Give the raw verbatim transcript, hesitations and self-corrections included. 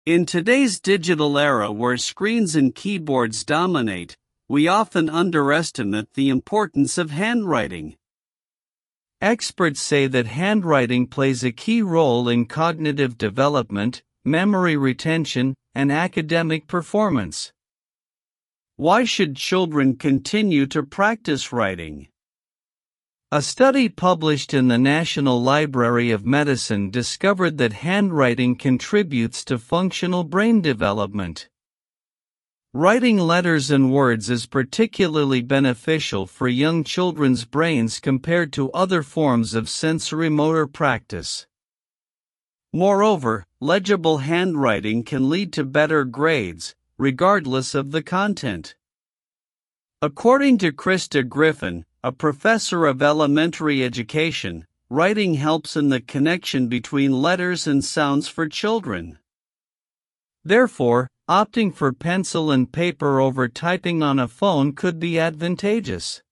In today's digital era where screens and keyboards dominate, we often underestimate the importance of handwriting. Experts say that handwriting plays a key role in cognitive development, memory retention, and academic performance. Why should children continue to practice writing? A study published in the National Library of Medicine discovered that handwriting contributes to functional brain development. Writing letters and words is particularly beneficial for young children's brains compared to other forms of sensorimotor practice. Moreover, legible handwriting can lead to better grades, regardless of the content. According to Krista Griffin, a professor of elementary education, writing helps in the connection between letters and sounds for children. Therefore, opting for pencil and paper over typing on a phone could be advantageous.